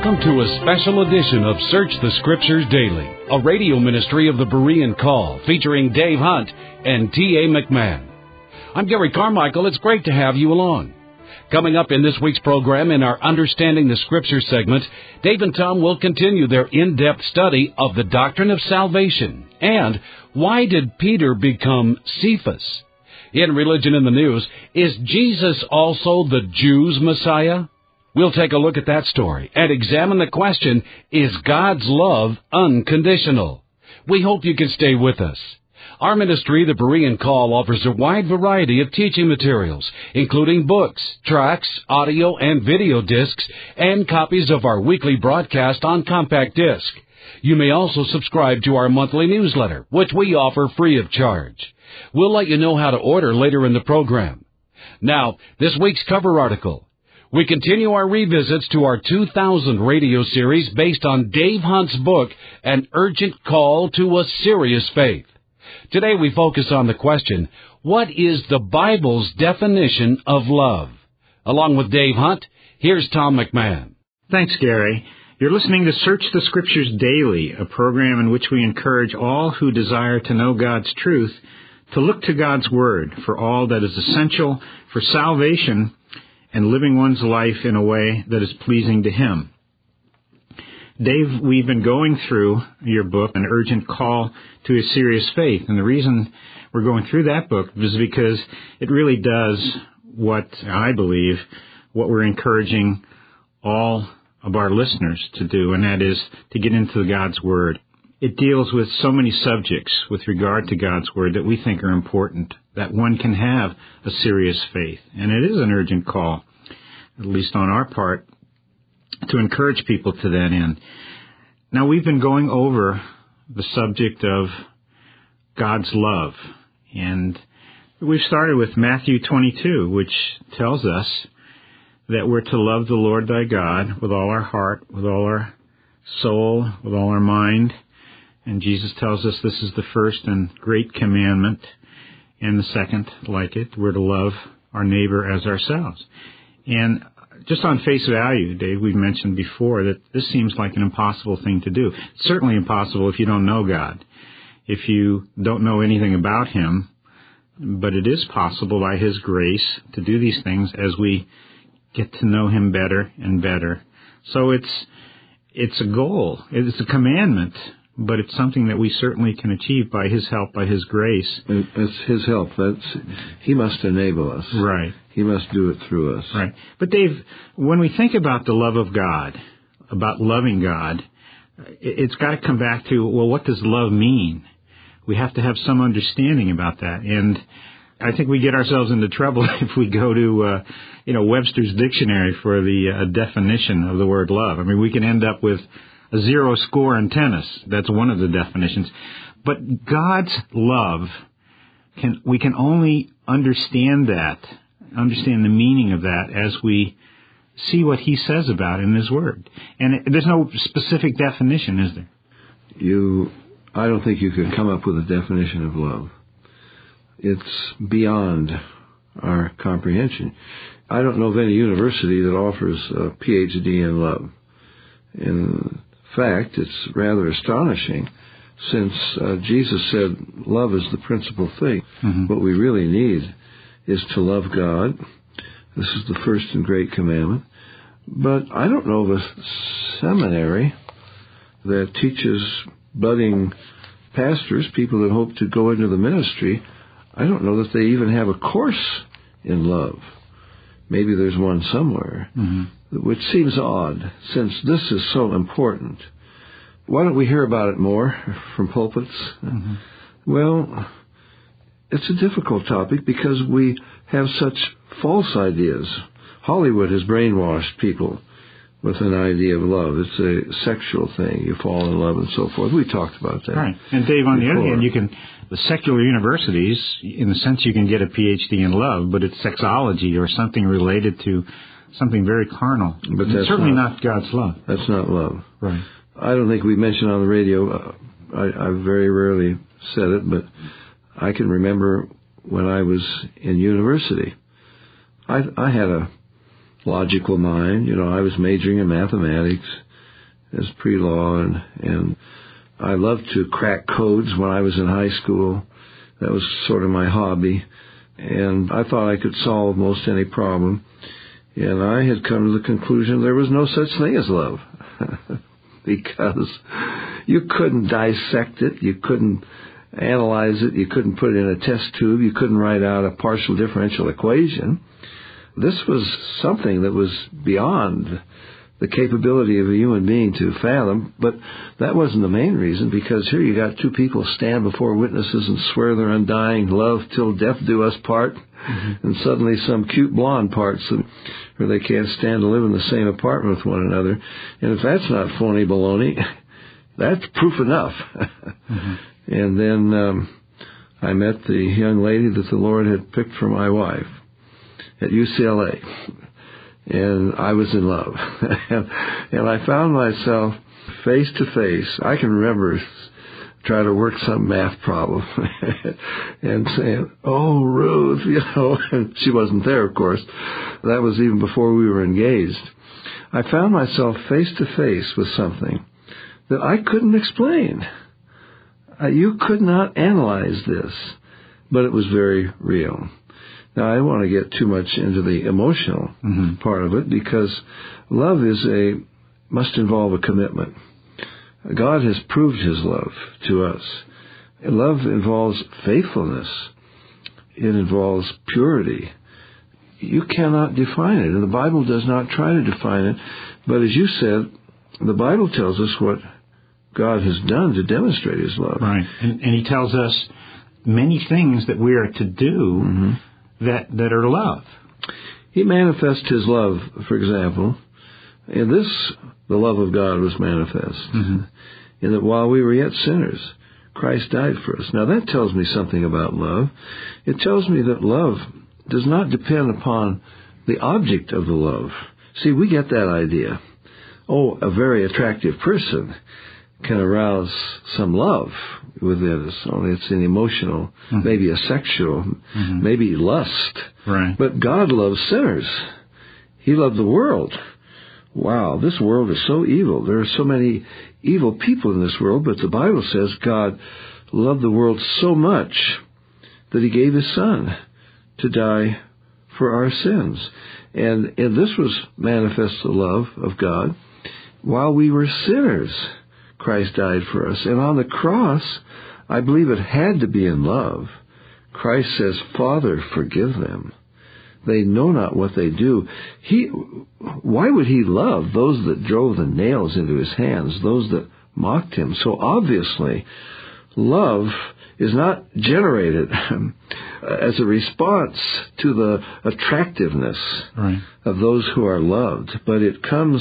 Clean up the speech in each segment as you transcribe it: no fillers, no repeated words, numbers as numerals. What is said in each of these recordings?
Welcome to a special edition of Search the Scriptures Daily, a radio ministry of the Berean Call, featuring Dave Hunt and T.A. McMahon. I'm Gary Carmichael. It's great to have you along. Coming up in this week's program, in our Understanding the Scriptures segment, Dave and Tom will continue their in-depth study of the doctrine of salvation and why did Peter become Cephas. In Religion in the News, is Jesus also the Jews' Messiah? We'll take a look at that story and examine the question, is God's love unconditional? We hope you can stay with us. Our ministry, the Berean Call, offers a wide variety of teaching materials, including books, tracts, audio and video discs, and copies of our weekly broadcast on compact disc. You may also subscribe to our monthly newsletter, which we offer free of charge. We'll let you know how to order later in the program. Now, this week's cover article. We continue our revisits to our 2000 radio series based on Dave Hunt's book, An Urgent Call to a Serious Faith. Today we focus on the question, what is the Bible's definition of love? Along with Dave Hunt, here's Tom McMahon. Thanks, Gary. You're listening to Search the Scriptures Daily, a program in which we encourage all who desire to know God's truth to look to God's Word for all that is essential for salvation and living one's life in a way that is pleasing to Him. Dave, we've been going through your book, An Urgent Call to a Serious Faith, and the reason we're going through that book is because it really does what I believe, what we're encouraging all of our listeners to do, and that is to get into God's Word. It deals with so many subjects with regard to God's Word that we think are important, that one can have a serious faith. And it is an urgent call, at least on our part, to encourage people to that end. Now, we've been going over the subject of God's love, and we've started with Matthew 22, which tells us that we're to love the Lord thy God with all our heart, with all our soul, with all our mind. And Jesus tells us this is the first and great commandment, and the second, like it, we're to love our neighbor as ourselves. And just on face value, Dave, we've mentioned before that this seems like an impossible thing to do. It's certainly impossible if you don't know God, if you don't know anything about Him, but it is possible by His grace to do these things as we get to know Him better and better. So it's a goal, it's a commandment, but it's something that we certainly can achieve by His help, by His grace. It's His help. He must enable us. Right. He must do it through us. Right. But Dave, when we think about the love of God, about loving God, it's got to come back to, well, what does love mean? We have to have some understanding about that. And I think we get ourselves into trouble if we go to, Webster's dictionary for the definition of the word love. I mean, we can end up with a 0 score in tennis. That's one of the definitions. But God's love, we can only understand the meaning of that as we see what He says about it in His Word. And there's no specific definition, is there? I don't think you can come up with a definition of love. It's beyond our comprehension. I don't know of any university that offers a PhD in love. In fact, it's rather astonishing, since Jesus said love is the principal thing. Mm-hmm. What we really need is to love God. This is the first and great commandment. But I don't know of a seminary that teaches budding pastors, people that hope to go into the ministry. I don't know that they even have a course in love. Maybe there's one somewhere, which seems odd, since this is so important. Why don't we hear about it more from pulpits? Mm-hmm. Well, it's a difficult topic because we have such false ideas. Hollywood has brainwashed people with an idea of love. It's a sexual thing. You fall in love and so forth. We talked about that. Right. And Dave, on the other hand, the secular universities, in the sense you can get a PhD in love, but it's sexology or something related to something very carnal. But that's certainly not God's love. That's not love. Right. I don't think we mentioned on the radio, I very rarely said it, but I can remember when I was in university, I had a logical mind. I was majoring in mathematics. as pre-law, and I loved to crack codes when I was in high school. That was sort of my hobby, and I thought I could solve most any problem. And I had come to the conclusion there was no such thing as love, because you couldn't dissect it, you couldn't analyze it, you couldn't put it in a test tube, you couldn't write out a partial differential equation. This was something that was beyond the capability of a human being to fathom, but that wasn't the main reason, because here you got two people stand before witnesses and swear their undying love till death do us part, and suddenly some cute blonde parts where they can't stand to live in the same apartment with one another. And if that's not phony baloney, that's proof enough. And then I met the young lady that the Lord had picked for my wife at UCLA. And I was in love. And I found myself face to face. I can remember trying to work some math problem and saying, "Oh, Ruth," and she wasn't there, of course. That was even before we were engaged. I found myself face to face with something that I couldn't explain. You could not analyze this, but it was very real. Now, I don't want to get too much into the emotional part of it, because love must involve a commitment. God has proved His love to us. Love involves faithfulness. It involves purity. You cannot define it, and the Bible does not try to define it. But as you said, the Bible tells us what God has done to demonstrate His love. Right, and He tells us many things that we are to do that are love. He manifests His love, for example, in this, the love of God was manifest, in that while we were yet sinners, Christ died for us. Now that tells me something about love. It tells me that love does not depend upon the object of the love. See, we get that idea. Oh, a very attractive person can arouse some love within us. Only it's an emotional, maybe a sexual, maybe lust. Right. But God loves sinners. He loved the world. Wow, this world is so evil. There are so many evil people in this world, but the Bible says God loved the world so much that He gave His Son to die for our sins. And this was manifest the love of God. While we were sinners, Christ died for us. And on the cross, I believe it had to be in love. Christ says, "Father, forgive them. They know not what they do." Why would He love those that drove the nails into His hands, those that mocked Him? So obviously, love is not generated as a response to the attractiveness of those who are loved, but it comes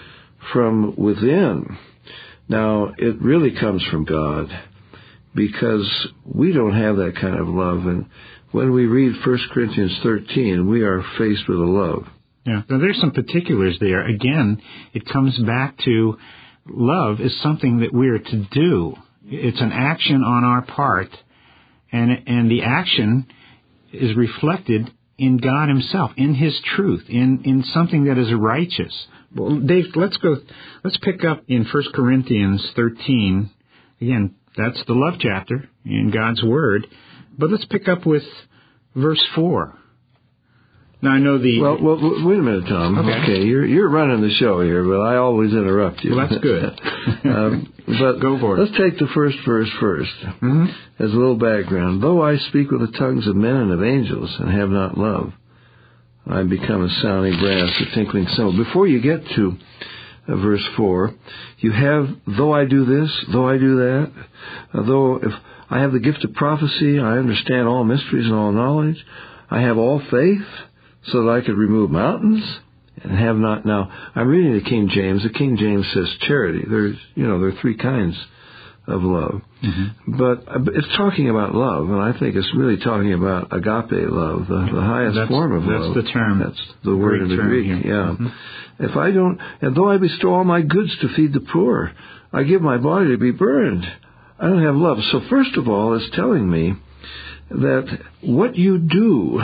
from within. Now, it really comes from God, because we don't have that kind of love. And when we read 1 Corinthians 13, we are faced with a love. Yeah. Now, there's some particulars there. Again, it comes back to love is something that we're to do. It's an action on our part, and the action is reflected in God Himself, in His truth, in something that is righteous. Well, Dave, let's pick up in 1 Corinthians 13. Again, that's the love chapter in God's Word. But let's pick up with verse 4. Now, I know Well, wait a minute, Tom. Okay, you're running the show here, but I always interrupt you. Well, that's good. But go for it. Let's take the first verse first, as a little background. "Though I speak with the tongues of men and of angels, and have not love, I become a sounding brass, a tinkling cymbal." Before you get to verse 4, you have, "Though I do this, though I do that, though if I have the gift of prophecy, I understand all mysteries and all knowledge, I have all faith, so that I could remove mountains, and have not." Now, I'm reading the King James. The King James says charity. There are three kinds of love. But it's talking about love, and I think it's really talking about agape love, the highest form of love. That's the term. That's the word in the Greek, here. If I don't, and though I bestow all my goods to feed the poor, I give my body to be burned, I don't have love. So first of all, it's telling me that what you do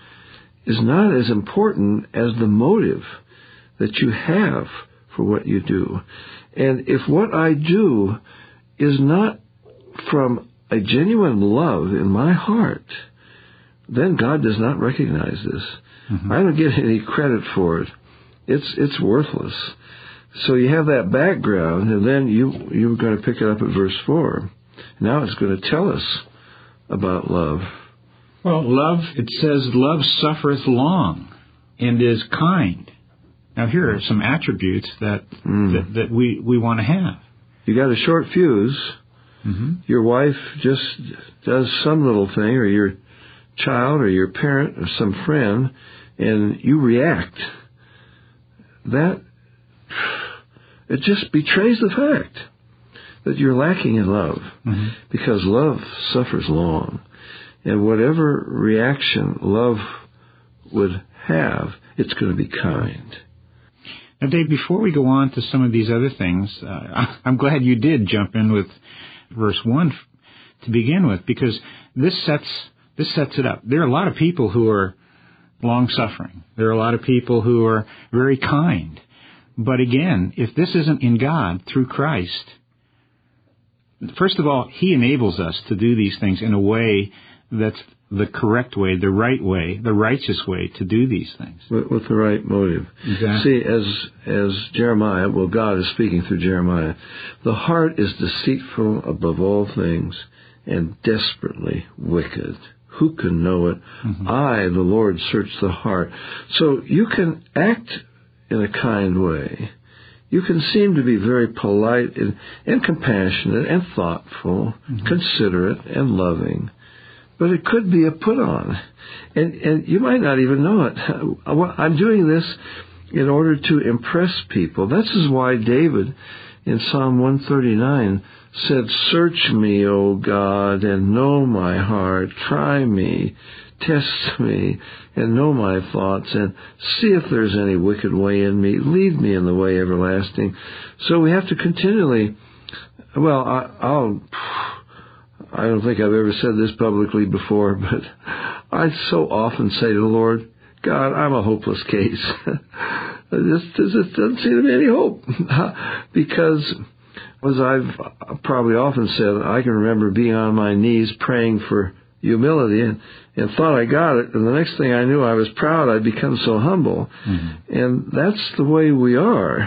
is not as important as the motive that you have for what you do. And if what I do is not from a genuine love in my heart, then God does not recognize this. Mm-hmm. I don't get any credit for it. It's worthless. So you have that background, and then you're going to pick it up at verse 4. Now it's going to tell us about love. Well, love, it says, love suffereth long and is kind. Now here are some attributes that we want to have. You got a short fuse. Mm-hmm. Your wife just does some little thing, or your child or your parent or some friend, and you react. That, it just betrays the fact that you're lacking in love, mm-hmm. because love suffers long. And whatever reaction love would have, it's going to be kind. Now, Dave, before we go on to some of these other things, I'm glad you did jump in with verse 1 to begin with, because this sets it up. There are a lot of people who are long-suffering. There are a lot of people who are very kind. But again, if this isn't in God through Christ, first of all, He enables us to do these things in a way that's the correct way, the right way, the righteous way to do these things. With the right motive. Exactly. See, as Jeremiah, well, God is speaking through Jeremiah, the heart is deceitful above all things and desperately wicked. Who can know it? Mm-hmm. I, the Lord, search the heart. So you can act in a kind way. You can seem to be very polite and compassionate and thoughtful, mm-hmm. considerate and loving. But it could be a put-on. And you might not even know it. I'm doing this in order to impress people. This is why David, in Psalm 139, said, "Search me, O God, and know my heart. Try me, test me, and know my thoughts, and see if there's any wicked way in me. Lead me in the way everlasting." So we have to continually, I don't think I've ever said this publicly before, but I so often say to the Lord, "God, I'm a hopeless case." There doesn't seem to be any hope. Because, as I've probably often said, I can remember being on my knees praying for humility and thought I got it, and the next thing I knew, I was proud I'd become so humble. Mm-hmm. And that's the way we are.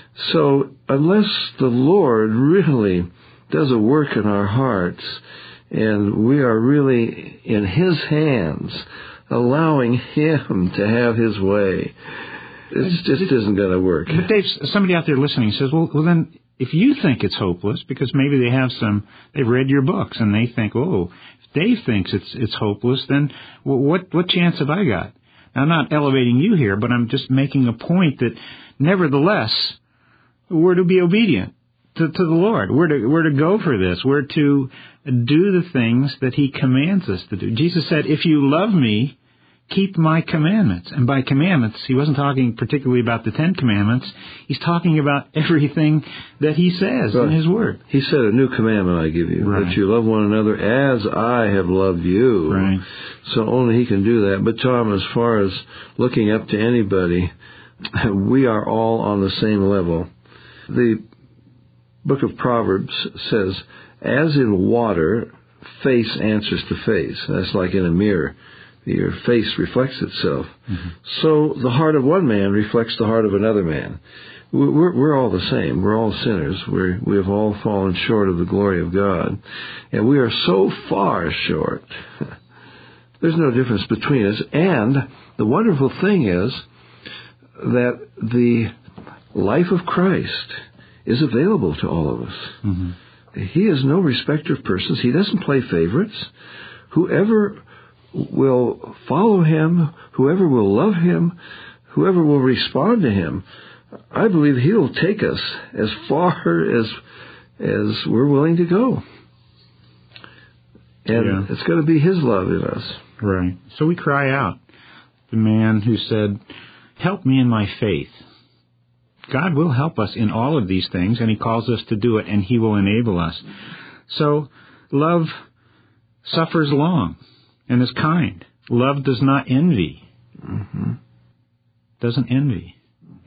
So unless the Lord really does a work in our hearts, and we are really in His hands, allowing Him to have His way, it just isn't going to work. But Dave, somebody out there listening says, well, then, if you think it's hopeless, because maybe they've read your books, and they think, if Dave thinks it's hopeless, then what chance have I got? Now, I'm not elevating you here, but I'm just making a point that, nevertheless, we're to be obedient to the Lord. We're to go for this. We're to do the things that He commands us to do. Jesus said, "If you love me, keep my commandments." And by commandments, He wasn't talking particularly about the 10 Commandments. He's talking about everything that He says in His Word. He said, "A new commandment I give you, that you love one another as I have loved you." Right. So only He can do that. But Tom, as far as looking up to anybody, we are all on the same level. The book of Proverbs says, "As in water, face answers to face." That's like in a mirror. Your face reflects itself. Mm-hmm. So the heart of one man reflects the heart of another man. We're all the same. We're all sinners. We have all fallen short of the glory of God. And we are so far short. There's no difference between us. And the wonderful thing is that the life of Christ is available to all of us. Mm-hmm. He is no respecter of persons. He doesn't play favorites. Whoever will follow Him, whoever will love Him, whoever will respond to Him, I believe He will take us as far as we're willing to go. And it's going to be His love in us. Right. So we cry out. The man who said, "Help me in my faith." God will help us in all of these things, and He calls us to do it, and He will enable us. So love suffers long and is kind. Love does not envy. Mm-hmm. Doesn't envy.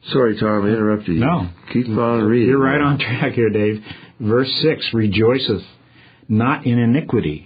Sorry, Tom, I interrupted you. No. Keep on reading. You're right on track here, Dave. Verse 6, rejoiceth not in iniquity.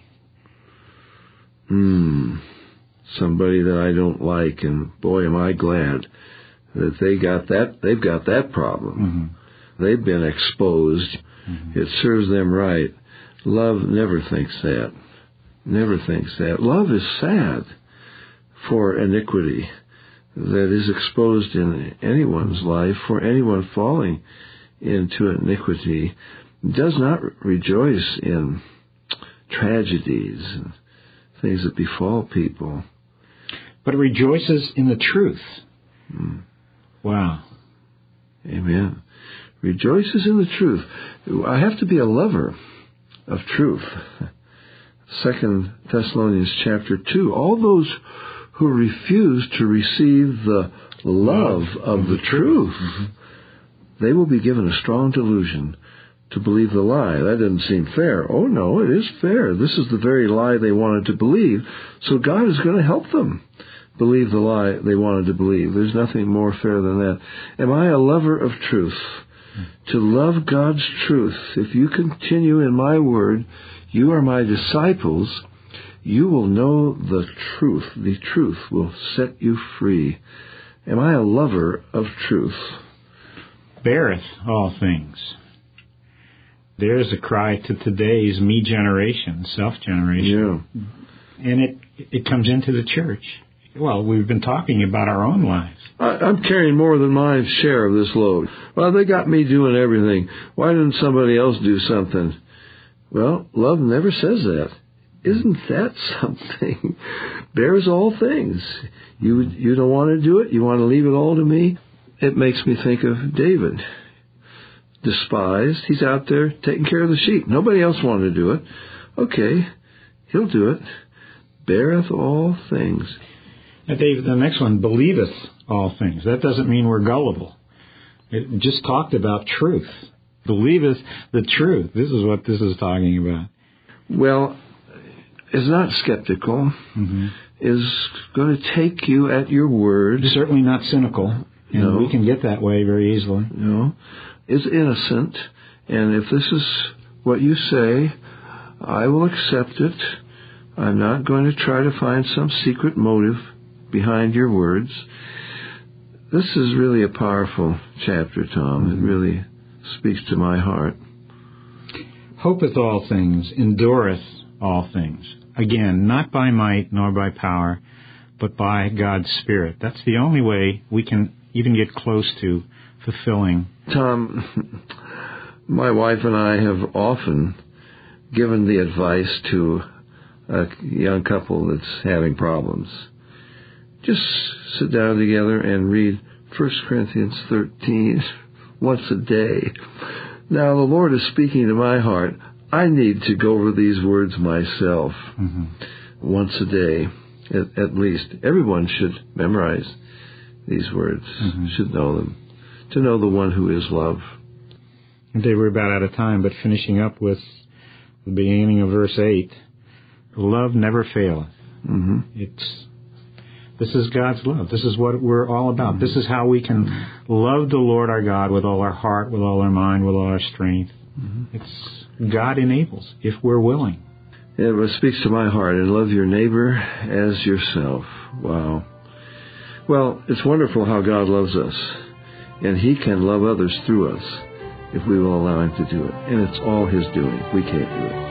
Somebody that I don't like, and boy, am I glad that they've got that problem. They've been exposed. It serves them right. Love never thinks that. Never thinks that. Love is sad for iniquity that is exposed in anyone's life, for anyone falling into iniquity. Does not rejoice in tragedies and things that befall people. But it rejoices in the truth. Wow. Amen. Rejoices in the truth. I have to be a lover of truth. 2 Thessalonians chapter 2. All those who refuse to receive the love of the truth, they will be given a strong delusion to believe the lie. That doesn't seem fair. Oh, no, it is fair. This is the very lie they wanted to believe. So God is going to help them believe the lie they wanted to believe. There's nothing more fair than that. Am I a lover of truth? To love God's truth. If you continue in my word, you are my disciples, you will know the truth. The truth will set you free. Am I a lover of truth? Beareth all things. There's a cry to today's me generation, self-generation. Yeah. And it comes into the church. Well, we've been talking about our own lives. I'm carrying more than my share of this load. Well, they got me doing everything. Why didn't somebody else do something? Well, love never says that. Isn't that something? Bears all things. You don't want to do it? You want to leave it all to me? It makes me think of David. Despised. He's out there taking care of the sheep. Nobody else wanted to do it. Okay, he'll do it. Beareth all things. Now, Dave, the next one, believeth all things. That doesn't mean we're gullible. It just talked about truth. Believeth the truth. This is what this is talking about. Well, is not skeptical. Is going to take you at your word. Certainly not cynical. And No. we can get that way very easily. No. Is innocent. And if this is what you say, I will accept it. I'm not going to try to find some secret motive behind your words. This is really a powerful chapter, Tom. It really speaks to my heart. Hopeth all things, endureth all things. Again, not by might nor by power, but by God's Spirit. That's the only way we can even get close to fulfilling. Tom, my wife and I have often given the advice to a young couple that's having problems. Just sit down together and read 1 Corinthians 13 once a day. Now, the Lord is speaking to my heart. I need to go over these words myself once a day, at least. Everyone should memorize these words, should know them, to know the one who is love. Dave, we're about out of time, but finishing up with the beginning of verse 8, love never faileth. This is God's love. This is what we're all about. This is how we can love the Lord our God with all our heart, with all our mind, with all our strength. It's God enables, if we're willing. It speaks to my heart. And love your neighbor as yourself. Wow. Well, it's wonderful how God loves us. And He can love others through us if we will allow Him to do it. And it's all His doing. We can't do it.